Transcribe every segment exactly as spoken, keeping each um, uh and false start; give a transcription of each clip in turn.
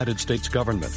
United States government.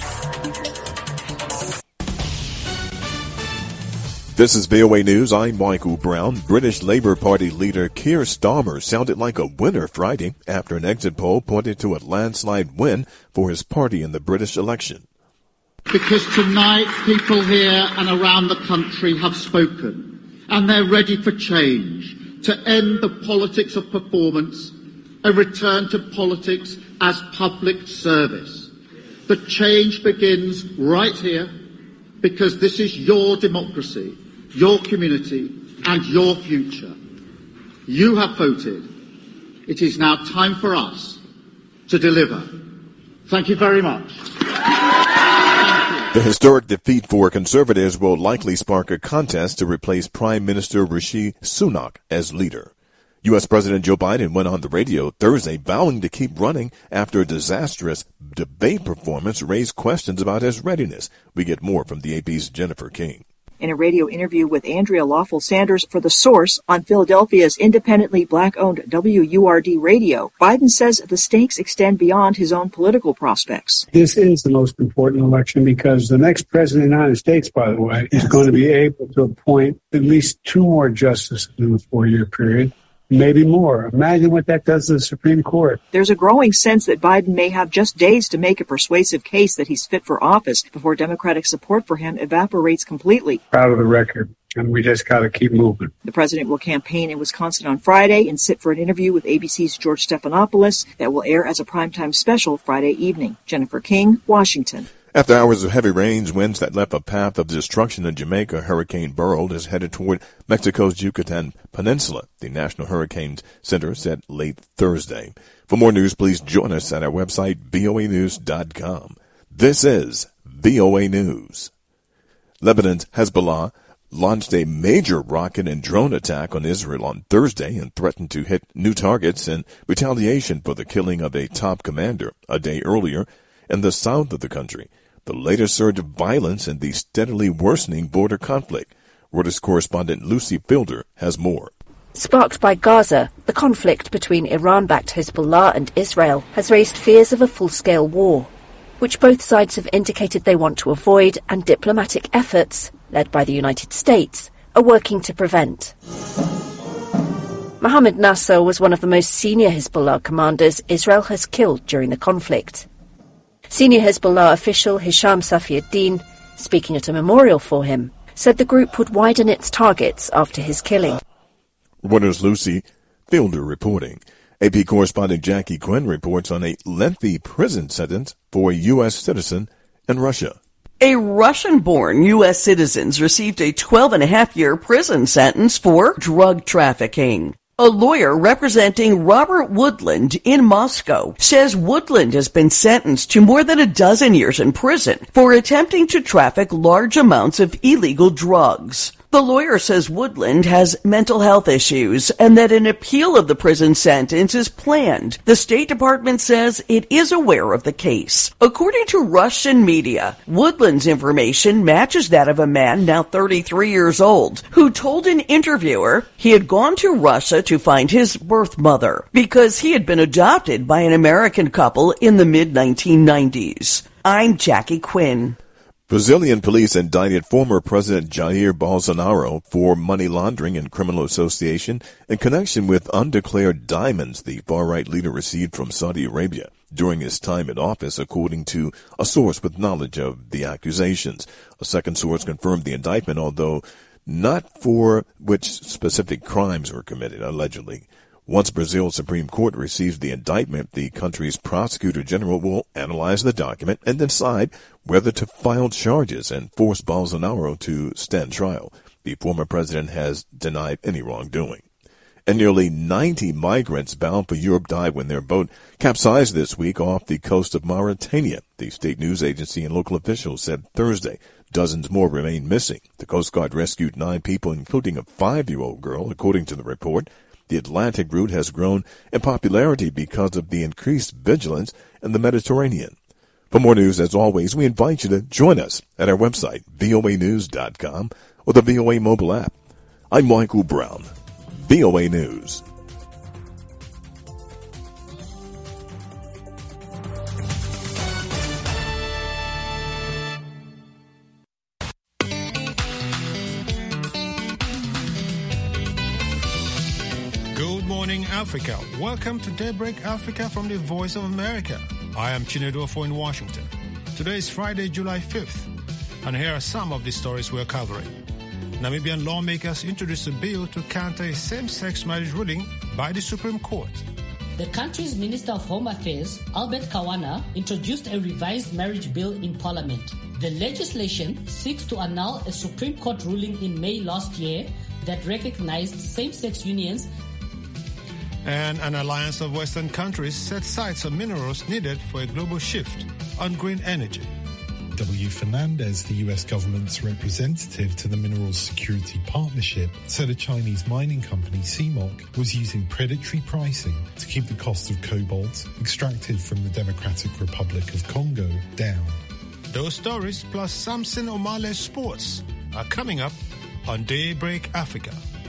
This is V O A News. I'm Michael Brown. British Labour Party leader Keir Starmer sounded like a winner Friday after an exit poll pointed to a landslide win for his party in the British election. Because tonight people here and around the country have spoken, and they're ready for change, to end the politics of performance, a return to politics as public service. The change begins right here, because this is your democracy, your community, and your future. You have voted. It is now time for us to deliver. Thank you very much. The historic defeat for Conservatives will likely spark a contest to replace Prime Minister Rishi Sunak as leader. U S. President Joe Biden went on the radio Thursday vowing to keep running after a disastrous debate performance raised questions about his readiness. We get more from the A P's Jennifer King. In a radio interview with Andrea Lawful Sanders for The Source on Philadelphia's independently black-owned W U R D radio, Biden says the stakes extend beyond his own political prospects. This is the most important election because the next president of the United States, by the way, is going to be able to appoint at least two more justices in the four-year period. Maybe more. Imagine what that does to the Supreme Court. There's a growing sense that Biden may have just days to make a persuasive case that he's fit for office before Democratic support for him evaporates completely. Proud of the record, and we just got to keep moving. The president will campaign in Wisconsin on Friday and sit for an interview with A B C's George Stephanopoulos that will air as a primetime special Friday evening. Jennifer King, Washington. After hours of heavy rains, winds that left a path of destruction in Jamaica, Hurricane Beryl is headed toward Mexico's Yucatan Peninsula, the National Hurricane Center said late Thursday. For more news, please join us at our website, V O A news dot com. This is V O A News. Lebanon's Hezbollah launched a major rocket and drone attack on Israel on Thursday and threatened to hit new targets in retaliation for the killing of a top commander a day earlier in the south of the country. The latest surge of violence in the steadily worsening border conflict. Reuters correspondent Lucy Fielder has more. Sparked by Gaza, the conflict between Iran-backed Hezbollah and Israel has raised fears of a full-scale war, which both sides have indicated they want to avoid, and diplomatic efforts, led by the United States, are working to prevent. Mohammed Nasser was one of the most senior Hezbollah commanders Israel has killed during the conflict. Senior Hezbollah official Hisham Safiuddin, speaking at a memorial for him, said the group would widen its targets after his killing. Reuters' Lucy Fielder reporting. A P correspondent Jackie Quinn reports on a lengthy prison sentence for a U S citizen in Russia. A Russian-born U S citizen received a twelve and a half year prison sentence for drug trafficking. A lawyer representing Robert Woodland in Moscow says Woodland has been sentenced to more than a dozen years in prison for attempting to traffic large amounts of illegal drugs. The lawyer says Woodland has mental health issues and that an appeal of the prison sentence is planned. The State Department says it is aware of the case. According to Russian media, Woodland's information matches that of a man now thirty-three years old who told an interviewer he had gone to Russia to find his birth mother because he had been adopted by an American couple in the mid nineteen nineties. I'm Jackie Quinn. Brazilian police indicted former President Jair Bolsonaro for money laundering and criminal association in connection with undeclared diamonds the far-right leader received from Saudi Arabia during his time in office, according to a source with knowledge of the accusations. A second source confirmed the indictment, although not for which specific crimes were committed, allegedly. Once Brazil's Supreme Court receives the indictment, the country's prosecutor general will analyze the document and decide whether to file charges and force Bolsonaro to stand trial. The former president has denied any wrongdoing. And nearly ninety migrants bound for Europe died when their boat capsized this week off the coast of Mauritania, the state news agency and local officials said Thursday. Dozens more remain missing. The Coast Guard rescued nine people, including a five-year-old girl, according to the report. The Atlantic route has grown in popularity because of the increased vigilance in the Mediterranean. For more news, as always, we invite you to join us at our website, V O A news dot com, or the V O A mobile app. I'm Michael Brown, V O A News. morning, Africa. Welcome to Daybreak Africa from the Voice of America. I am Chinedu Ofo in Washington. Today is Friday, July fifth, and here are some of the stories we're covering. Namibian lawmakers introduced a bill to counter a same-sex marriage ruling by the Supreme Court. The country's Minister of Home Affairs, Albert Kawana, introduced a revised marriage bill in Parliament. The legislation seeks to annul a Supreme Court ruling in May last year that recognized same-sex unions. And an alliance of Western countries set sights on minerals needed for a global shift on green energy. W. Fernandez, the U S government's representative to the Minerals Security Partnership, said a Chinese mining company, C M O C, was using predatory pricing to keep the cost of cobalt extracted from the Democratic Republic of Congo down. Those stories plus Samson Omale's sports are coming up on Daybreak Africa.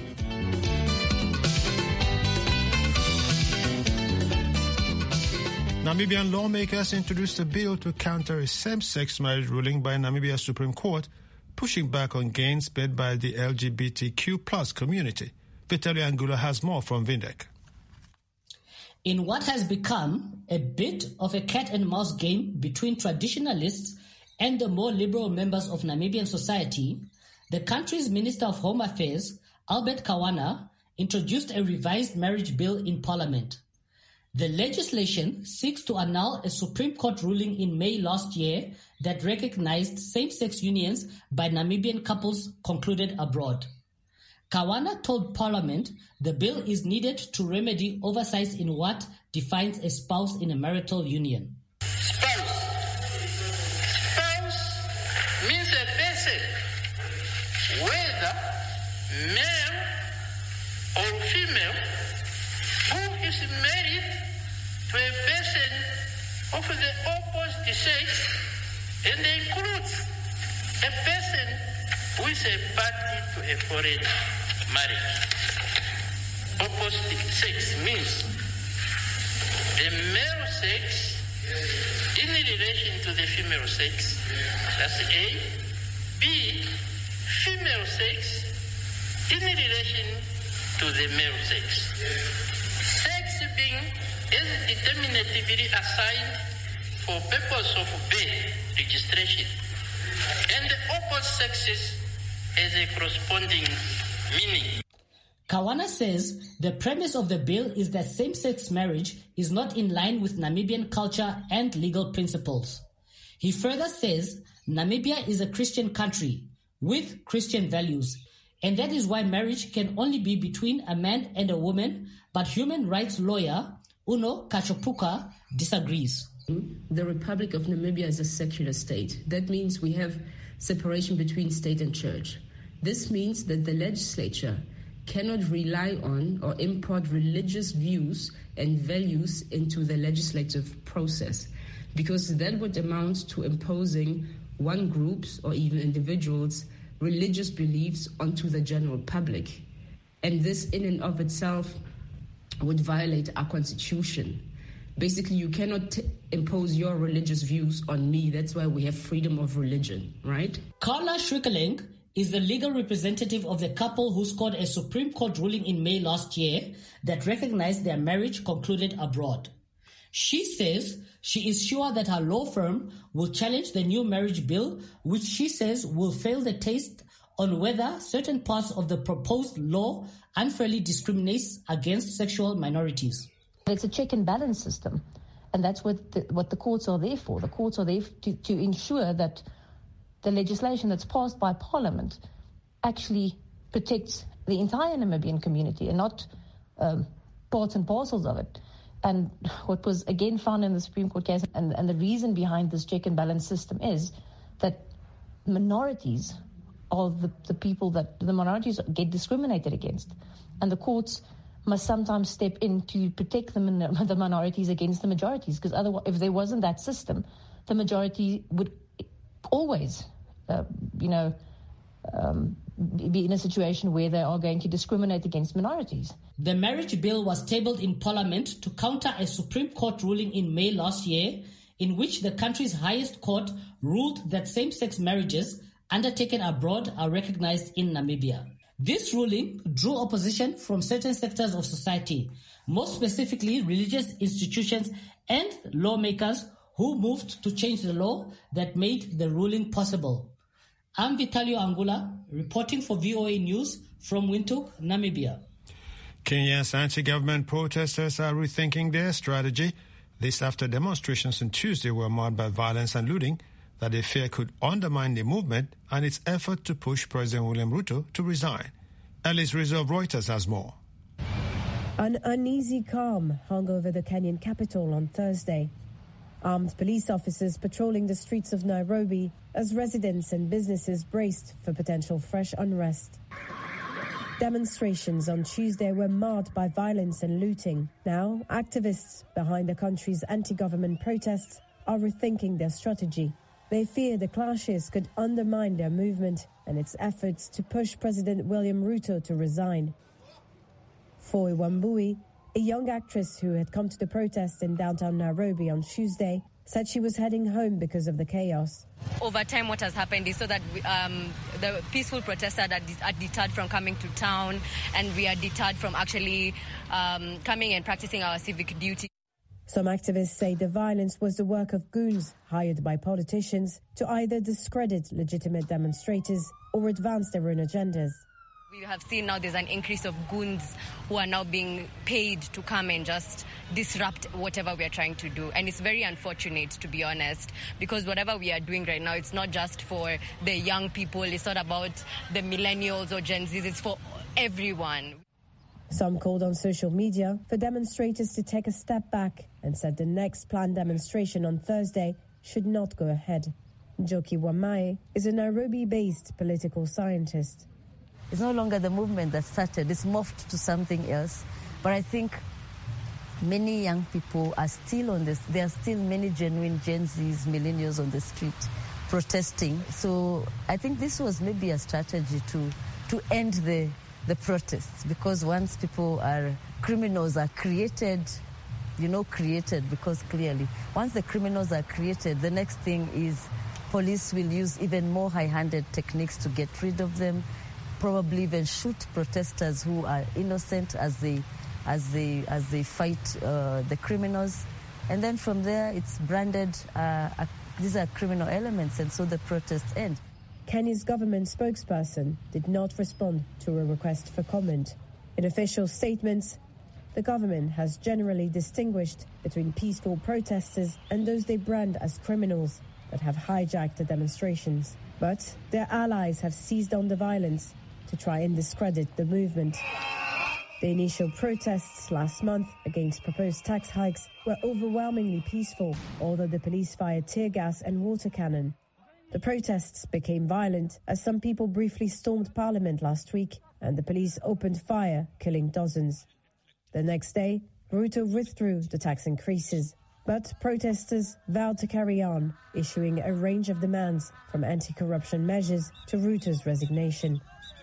Namibian lawmakers introduced a bill to counter a same-sex marriage ruling by Namibia's Supreme Court, pushing back on gains made by the L G B T Q plus community. Vitaly Angula has more from Vindek. In what has become a bit of a cat-and-mouse game between traditionalists and the more liberal members of Namibian society, the country's Minister of Home Affairs, Albert Kawana, introduced a revised marriage bill in Parliament. The legislation seeks to annul a Supreme Court ruling in May last year that recognized same-sex unions by Namibian couples concluded abroad. Kawana told Parliament the bill is needed to remedy oversights in what defines a spouse in a marital union. Spouse. Spouse means a person, whether male or female, who is married to a person of the opposite sex, and includes a person who is a party to a foreign marriage. Opposite sex means the male sex in relation to the female sex, that's A. B, female sex in relation to the male sex. Sex being is determinatively assigned for purpose of birth registration, and the opposite sexes has a corresponding meaning. Kawana says the premise of the bill is that same-sex marriage is not in line with Namibian culture and legal principles. He further says Namibia is a Christian country with Christian values, and that is why marriage can only be between a man and a woman, but human rights lawyer Uno Kachopuka disagrees. The Republic of Namibia is a secular state. That means we have separation between state and church. This means that the legislature cannot rely on or import religious views and values into the legislative process, because that would amount to imposing one group's or even individuals' religious beliefs onto the general public. And this in and of itself would violate our constitution. Basically, you cannot t- impose your religious views on me. That's why we have freedom of religion, right? Carla Schrikkeling is the legal representative of the couple who scored a Supreme Court ruling in May last year that recognized their marriage concluded abroad. She says she is sure that her law firm will challenge the new marriage bill, which she says will fail the test on whether certain parts of the proposed law unfairly discriminates against sexual minorities. It's a check and balance system, and that's what the, what the courts are there for. The courts are there to, to ensure that the legislation that's passed by Parliament actually protects the entire Namibian community and not um, parts and parcels of it. And what was again found in the Supreme Court case, and, and the reason behind this check and balance system is that minorities are the, the people that the minorities get discriminated against. And the courts must sometimes step in to protect the, min- the minorities against the majorities, because otherwise, if there wasn't that system, the majority would always, uh, you know, um, be in a situation where they are going to discriminate against minorities. The marriage bill was tabled in Parliament to counter a Supreme Court ruling in May last year, in which the country's highest court ruled that same-sex marriages undertaken abroad are recognized in Namibia. This ruling drew opposition from certain sectors of society, most specifically religious institutions and lawmakers who moved to change the law that made the ruling possible. I'm Vitalio Angula, reporting for V O A News from Windhoek, Namibia. Kenya's anti-government protesters are rethinking their strategy. This after demonstrations on Tuesday were marred by violence and looting that they fear could undermine the movement and its effort to push President William Ruto to resign. Alice Rizzo of Reuters has more. An uneasy calm hung over the Kenyan capital on Thursday. Armed police officers patrolling the streets of Nairobi as residents and businesses braced for potential fresh unrest. Demonstrations on Tuesday were marred by violence and looting. Now, activists behind the country's anti-government protests are rethinking their strategy. They fear the clashes could undermine their movement and its efforts to push President William Ruto to resign. Foy Wambui, a young actress who had come to the protest in downtown Nairobi on Tuesday, said she was heading home because of the chaos. Over time, what has happened is so that we, um, the peaceful protesters are, are deterred from coming to town, and we are deterred from actually um, coming and practicing our civic duty. Some activists say the violence was the work of goons hired by politicians to either discredit legitimate demonstrators or advance their own agendas. We have seen now there's an increase of goons who are now being paid to come and just disrupt whatever we are trying to do. And it's very unfortunate, to be honest, because whatever we are doing right now, it's not just for the young people. It's not about the millennials or Gen Zs. It's for everyone. Some called on social media for demonstrators to take a step back and said the next planned demonstration on Thursday should not go ahead. Njoki Wamae is a Nairobi-based political scientist. It's no longer the movement that started. It's morphed to something else. But I think many young people are still on this. There are still many genuine Gen Zs, millennials on the street protesting. So I think this was maybe a strategy to, to end the, the protests, because once people are, criminals are created, you know, created, because clearly, once the criminals are created, the next thing is police will use even more high-handed techniques to get rid of them, probably even shoot protesters who are innocent as they as they as they fight uh, the criminals, and then from there it's branded uh, a, these are criminal elements, and so the protests end. Kenya's government spokesperson did not respond to a request for comment. In official statements, the government has generally distinguished between peaceful protesters and those they brand as criminals that have hijacked the demonstrations. But their allies have seized on the violence to try and discredit the movement. The initial protests last month against proposed tax hikes were overwhelmingly peaceful, although the police fired tear gas and water cannon. The protests became violent as some people briefly stormed Parliament last week and the police opened fire, killing dozens. The next day, Ruto withdrew the tax increases. But protesters vowed to carry on, issuing a range of demands from anti-corruption measures to Ruto's resignation.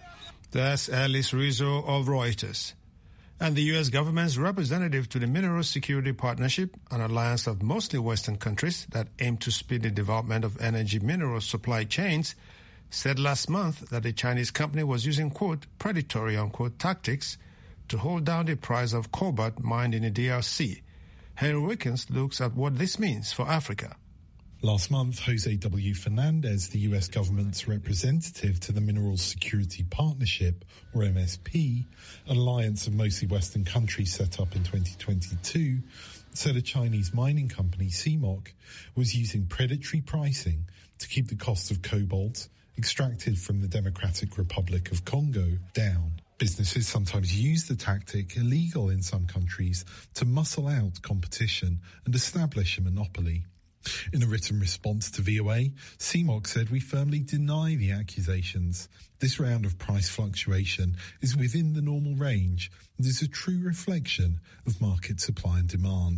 That's Alice Rizzo of Reuters. And the U S government's representative to the Mineral Security Partnership, an alliance of mostly Western countries that aim to speed the development of energy mineral supply chains, said last month that the Chinese company was using, quote, predatory, unquote, tactics to hold down the price of cobalt mined in the D R C. Henry Wickens looks at what this means for Africa. Last month, Jose W. Fernandez, the U S government's representative to the Mineral Security Partnership, or M S P, an alliance of mostly Western countries set up in twenty twenty-two, said a Chinese mining company, C M O C, was using predatory pricing to keep the cost of cobalt extracted from the Democratic Republic of Congo down. Businesses sometimes use the tactic, illegal in some countries, to muscle out competition and establish a monopoly. In a written response to V O A, C M O C said, "We firmly deny the accusations. This round of price fluctuation is within the normal range and is a true reflection of market supply and demand."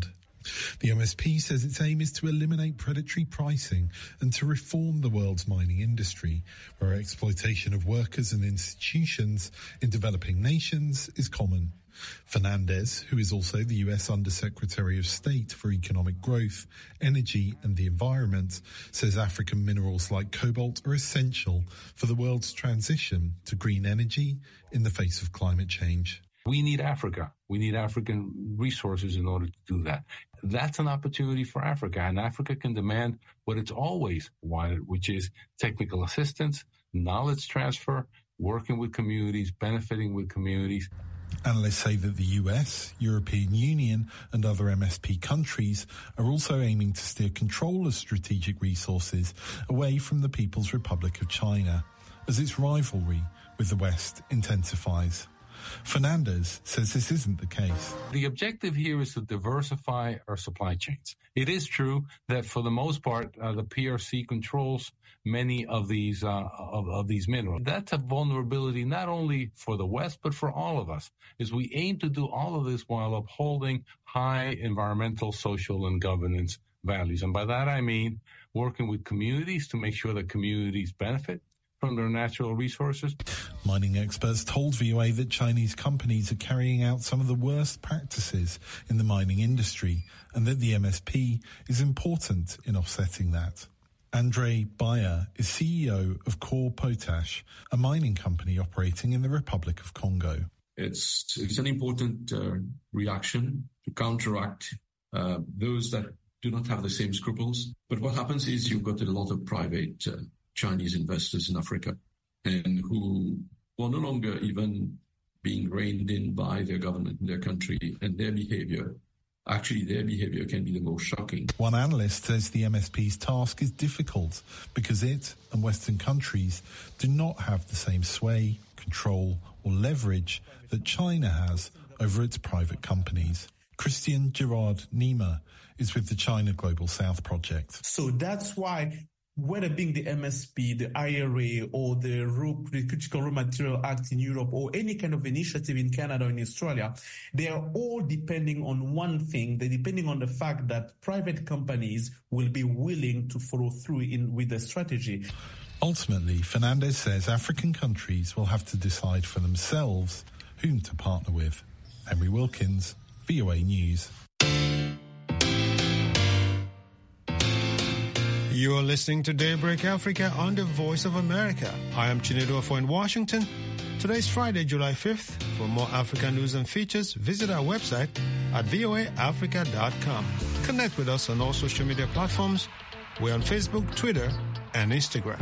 The M S P says its aim is to eliminate predatory pricing and to reform the world's mining industry, where exploitation of workers and institutions in developing nations is common. Fernandez, who is also the U S Undersecretary of State for Economic Growth, Energy and the Environment, says African minerals like cobalt are essential for the world's transition to green energy in the face of climate change. We need Africa. We need African resources in order to do that. That's an opportunity for Africa, and Africa can demand what it's always wanted, which is technical assistance, knowledge transfer, working with communities, benefiting with communities. Analysts say that the U S, European Union and other M S P countries are also aiming to steer control of strategic resources away from the People's Republic of China as its rivalry with the West intensifies. Fernandez says this isn't the case. The objective here is to diversify our supply chains. It is true that for the most part, uh, the P R C controls many of these uh, of, of these minerals. That's a vulnerability not only for the West, but for all of us, is we aim to do all of this while upholding high environmental, social, and governance values. And by that I mean working with communities to make sure that communities benefit from their natural resources. Mining experts told V O A that Chinese companies are carrying out some of the worst practices in the mining industry and that the M S P is important in offsetting that. Andre Bayer is C E O of Core Potash, a mining company operating in the Republic of Congo. It's, it's an important uh, reaction to counteract uh, those that do not have the same scruples. But what happens is you've got a lot of private uh, Chinese investors in Africa, and who are no longer even being reined in by their government in their country, and their behavior, actually their behavior can be the most shocking. One analyst says the M S P's task is difficult because it and Western countries do not have the same sway, control or leverage that China has over its private companies. Christian Gerard Niemer is with the China Global South Project. So that's why, whether being the M S P, the I R A, or the, raw, the Critical Raw Material Act in Europe, or any kind of initiative in Canada or in Australia, they are all depending on one thing. They're depending on the fact that private companies will be willing to follow through in with the strategy. Ultimately, Fernandez says African countries will have to decide for themselves whom to partner with. Henry Wilkins, V O A News. You are listening to Daybreak Africa on the Voice of America. I am Chinedu Ofo in Washington. Today is Friday, July fifth. For more African news and features, visit our website at voa africa dot com. Connect with us on all social media platforms. We're on Facebook, Twitter, and Instagram.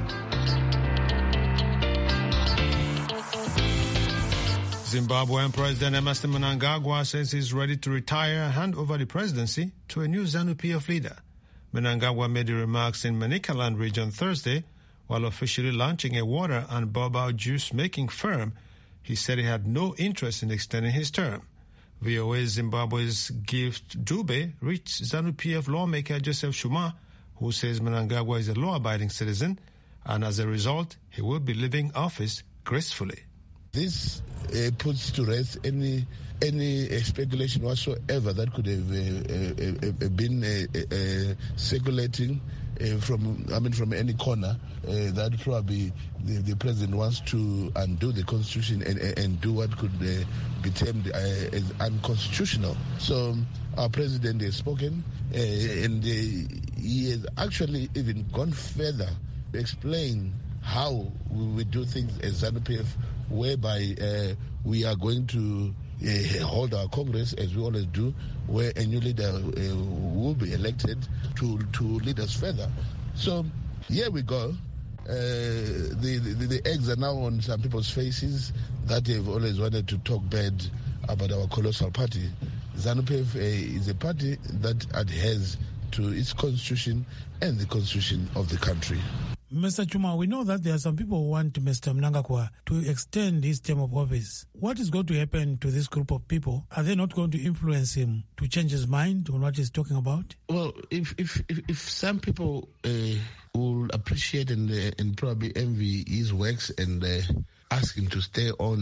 Zimbabwean President Emmerson Mnangagwa says he's ready to retire and hand over the presidency to a new ZANU-P F leader. Mnangagwa made the remarks in Manicaland region Thursday while officially launching a water and boba juice-making firm. He said he had no interest in extending his term. V O A Zimbabwe's Gift Dube reached ZANU-P F lawmaker Joseph Shuma, who says Mnangagwa is a law-abiding citizen, and as a result, he will be leaving office gracefully. This uh, puts to rest any any uh, speculation whatsoever that could have uh, uh, uh, been uh, uh, circulating uh, from I mean from any corner uh, that probably the, the president wants to undo the constitution and, and do what could uh, be termed uh, as unconstitutional. So our president has spoken uh, and uh, he has actually even gone further to explain how we will do things as ZANU-P F, whereby uh, we are going to uh, hold our Congress, as we always do, where a new leader uh, will be elected to, to lead us further. So here we go. Uh, the, the, the eggs are now on some people's faces that have always wanted to talk bad about our colossal party. ZANU-P F uh, is a party that adheres to its constitution and the constitution of the country. Mister Chuma, we know that there are some people who want Mister Mnangagwa to extend his term of office. What is going to happen to this group of people? Are they not going to influence him to change his mind on what he's talking about? Well, if if if, if some people uh, will appreciate and uh, and probably envy his works and uh, ask him to stay on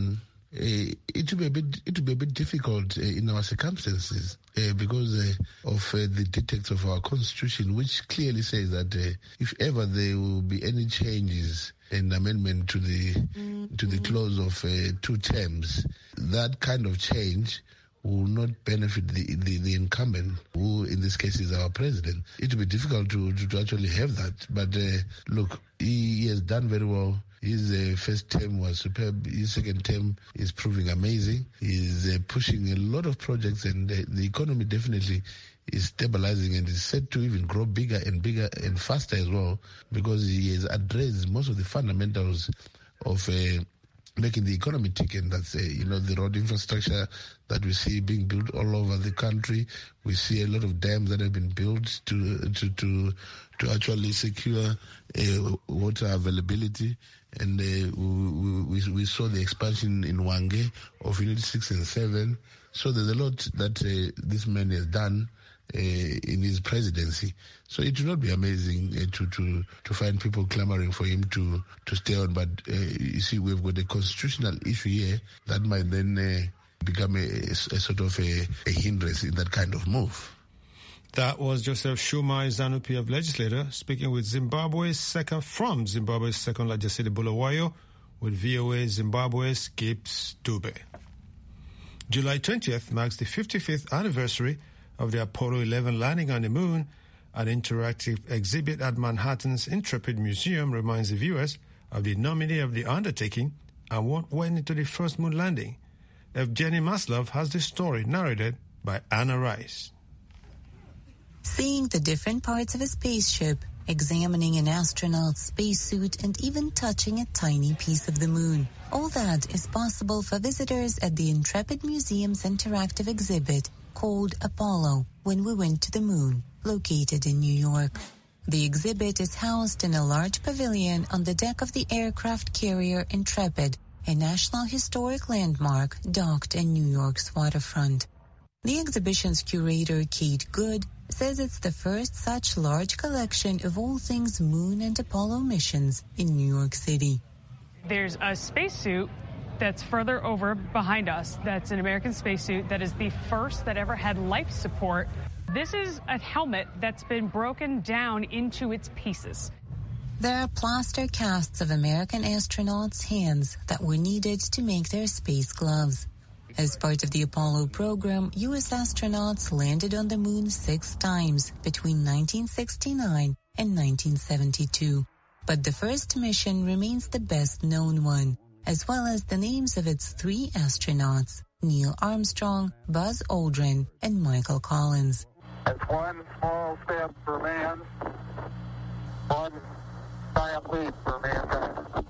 Uh, it will be a bit it will be a bit difficult uh, in our circumstances uh, because uh, of uh, the dictates of our constitution, which clearly says that uh, if ever there will be any changes in amendment to the mm-hmm. to the clause of uh, two terms, that kind of change will not benefit the, the, the incumbent, who in this case is our president. It will be difficult to, to, to actually have that. But uh, look, he, he has done very well. His uh, first term was superb. His second term is proving amazing. He's uh, pushing a lot of projects, and uh, the economy definitely is stabilizing and is set to even grow bigger and bigger and faster as well, because he has addressed most of the fundamentals of uh, making the economy tick, and that's uh, you know the road infrastructure that we see being built all over the country. We see a lot of dams that have been built to to to, to actually secure uh, water availability, and uh, we, we we saw the expansion in Hwange of Unit Six and Seven. So there's a lot that uh, this man has done Uh, in his presidency. So it will not be amazing uh, to, to, to find people clamoring for him to, to stay on. But uh, you see, we've got a constitutional issue here that might then uh, become a, a, a sort of a, a hindrance in that kind of move. That was Joseph Shumai, ZANU-P F legislator, speaking with Zimbabwe's second, from Zimbabwe's second largest city, Bulawayo, with V O A Zimbabwe's Gibbs Dube. July twentieth marks the fifty-fifth anniversary of the Apollo eleven landing on the moon. An interactive exhibit at Manhattan's Intrepid Museum reminds the viewers of the nominee of the undertaking and what went into the first moon landing. Evgeny Maslov has the story narrated by Anna Rice. Seeing the different parts of a spaceship, examining an astronaut's spacesuit, and even touching a tiny piece of the moon. All that is possible for visitors at the Intrepid Museum's interactive exhibit called Apollo, When We Went to the Moon, located in New York. The exhibit is housed in a large pavilion on the deck of the aircraft carrier Intrepid, a National Historic Landmark docked in New York's waterfront. The exhibition's curator, Kate Good, says it's the first such large collection of all things moon and Apollo missions in New York City. There's a spacesuit that's further over behind us. That's an American spacesuit that is the first that ever had life support. This is a helmet that's been broken down into its pieces. There are plaster casts of American astronauts' hands that were needed to make their space gloves. As part of the Apollo program, U S astronauts landed on the moon six times between nineteen sixty-nine and nineteen seventy-two. But the first mission remains the best-known one, as well as the names of its three astronauts, Neil Armstrong, Buzz Aldrin, and Michael Collins. It's one small step for man, one giant leap for mankind.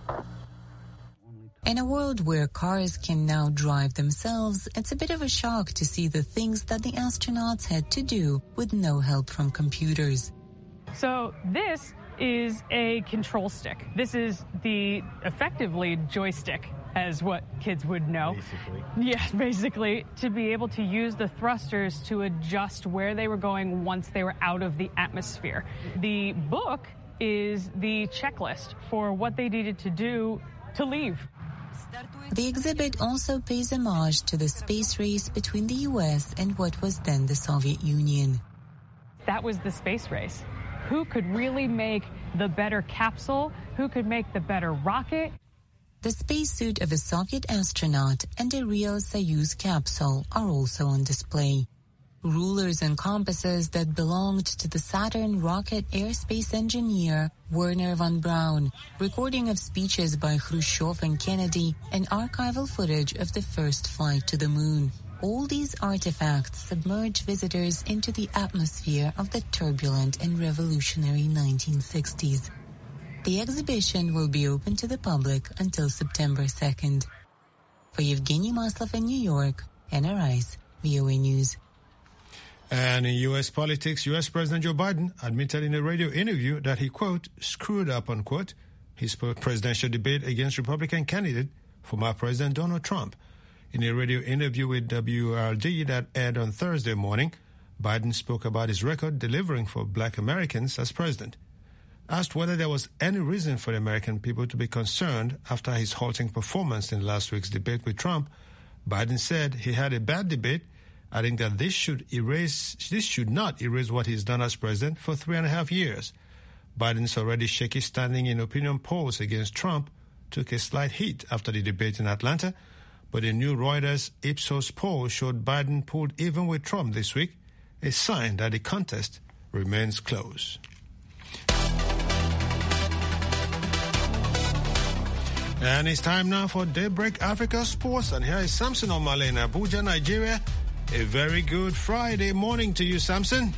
In a world where cars can now drive themselves, it's a bit of a shock to see the things that the astronauts had to do with no help from computers. So this is a control stick. This is the effectively joystick, as what kids would know. Basically. Yes, basically, to be able to use the thrusters to adjust where they were going once they were out of the atmosphere. The book is the checklist for what they needed to do to leave. The exhibit also pays homage to the space race between the U S and what was then the Soviet Union. That was the space race. Who could really make the better capsule? Who could make the better rocket? The spacesuit of a Soviet astronaut and a real Soyuz capsule are also on display. Rulers and compasses that belonged to the Saturn rocket airspace engineer Wernher von Braun, recording of speeches by Khrushchev and Kennedy, and archival footage of the first flight to the moon. All these artifacts submerge visitors into the atmosphere of the turbulent and revolutionary nineteen sixties. The exhibition will be open to the public until September second. For Evgeny Maslov in New York, Anna Rice, V O A News. And in U S politics, U S President Joe Biden admitted in a radio interview that he, quote, screwed up, unquote, his presidential debate against Republican candidate, former President Donald Trump. In a radio interview with W R D that aired on Thursday morning, Biden spoke about his record delivering for black Americans as president. Asked whether there was any reason for the American people to be concerned after his halting performance in last week's debate with Trump, Biden said he had a bad debate, adding that this should erase, this should not erase what he's done as president for three and a half years. Biden's already shaky standing in opinion polls against Trump took a slight hit after the debate in Atlanta, but a new Reuters Ipsos poll showed Biden pulled even with Trump this week, a sign that the contest remains close. And it's time now for Daybreak Africa Sports. And here is Samson Omale in Abuja, Nigeria. A very good Friday morning to you, Samson.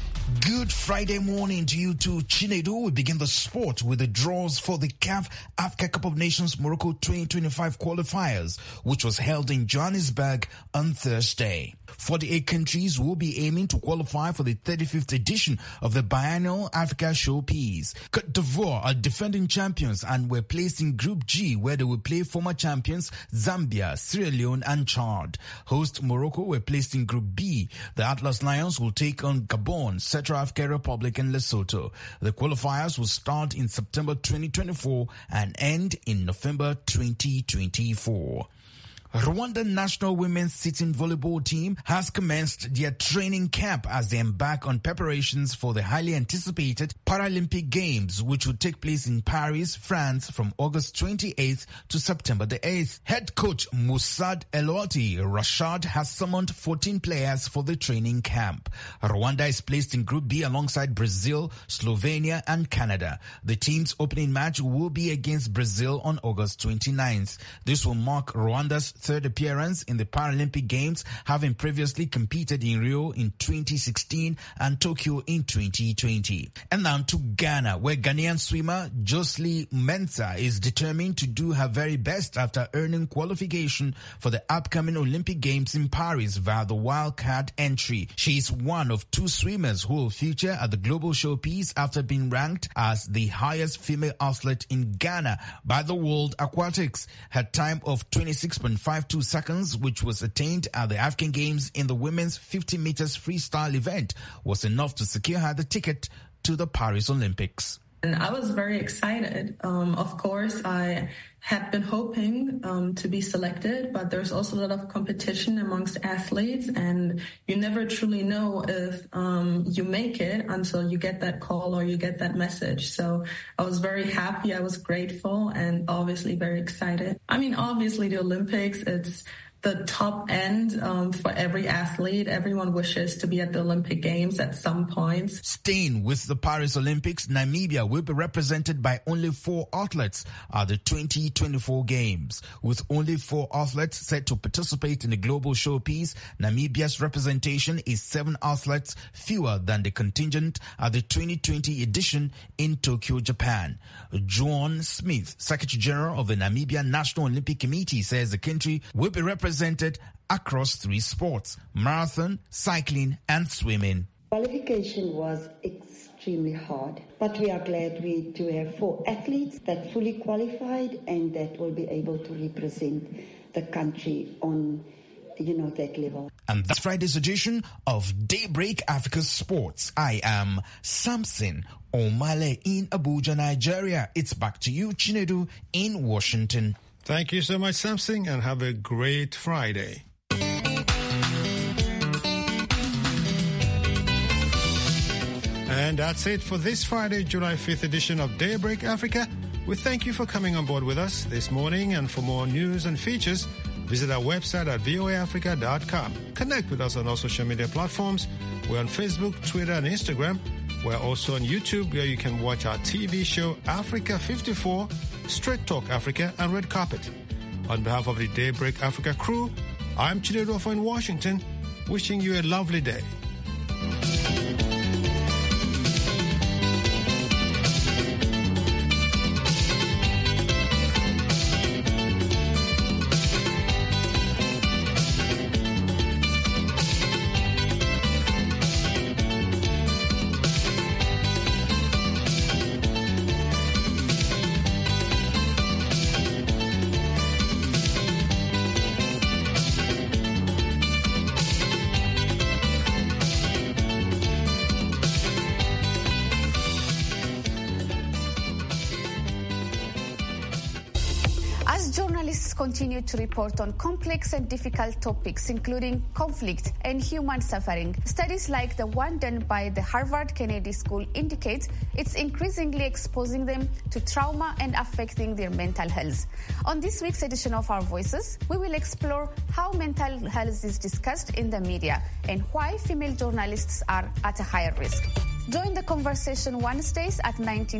Good Friday morning to you too, Chinedu. We begin the sport with the draws for the C A F Africa Cup of Nations Morocco twenty twenty-five qualifiers, which was held in Johannesburg on Thursday. forty-eight countries will be aiming to qualify for the thirty-fifth edition of the biennial Africa Showpiece. Côte d'Ivoire are defending champions and were placed in Group G, where they will play former champions Zambia, Sierra Leone and Chad. Host Morocco were placed in Group B. The Atlas Lions will take on Gabon, Central African Republic and Lesotho. The qualifiers will start in September twenty twenty-four and end in November twenty twenty-four. Rwanda national women's sitting volleyball team has commenced their training camp as they embark on preparations for the highly anticipated Paralympic Games, which will take place in Paris, France from August twenty-eighth to September the eighth. Head coach Musad Eloti Rashad has summoned fourteen players for the training camp. Rwanda is placed in Group B alongside Brazil, Slovenia and Canada. The team's opening match will be against Brazil on August twenty-ninth. This will mark Rwanda's third appearance in the Paralympic Games, having previously competed in Rio in twenty sixteen and Tokyo in twenty twenty. And now to Ghana, where Ghanaian swimmer Jocelyn Mensah is determined to do her very best after earning qualification for the upcoming Olympic Games in Paris via the wildcard entry. She is one of two swimmers who will feature at the global showpiece after being ranked as the highest female athlete in Ghana by the World Aquatics. Her time of twenty-six point five two seconds, which was attained at the African Games in the women's fifty meters freestyle event, was enough to secure her the ticket to the Paris Olympics. And I was very excited. Um, of course, I had been hoping um, to be selected, but there's also a lot of competition amongst athletes, and you never truly know if um, you make it until you get that call or you get that message. So I was very happy, I was grateful, and obviously very excited. I mean, obviously the Olympics, it's the top end um, for every athlete. Everyone wishes to be at the Olympic Games at some point. Staying with the Paris Olympics, Namibia will be represented by only four athletes at the twenty twenty-four Games. With only four athletes set to participate in the global showpiece, Namibia's representation is seven athletes fewer than the contingent at the twenty twenty edition in Tokyo, Japan. John Smith, Secretary General of the Namibia National Olympic Committee, says the country will be represented presented across three sports: marathon, cycling and swimming. Qualification was extremely hard, but we are glad we do have four athletes that fully qualified and that will be able to represent the country on, you know, that level. And that's Friday's edition of Daybreak Africa Sports. I am Samson Omale in Abuja, Nigeria. It's back to you, Chinedu, in Washington. Thank you so much, Samson, and have a great Friday. And that's it for this Friday, July fifth edition of Daybreak Africa. We thank you for coming on board with us this morning, and for more news and features, visit our website at v o a africa dot com. Connect with us on all social media platforms. We're on Facebook, Twitter, and Instagram. We're also on YouTube, where you can watch our T V show Africa fifty-four, Straight Talk Africa, and Red Carpet. On behalf of the Daybreak Africa crew, I'm Chinedu Ofo in Washington, wishing you a lovely day. As journalists continue to report on complex and difficult topics, including conflict and human suffering, studies like the one done by the Harvard Kennedy School indicate it's increasingly exposing them to trauma and affecting their mental health. On this week's edition of Our Voices, we will explore how mental health is discussed in the media and why female journalists are at a higher risk. Join the conversation Wednesdays at nineteen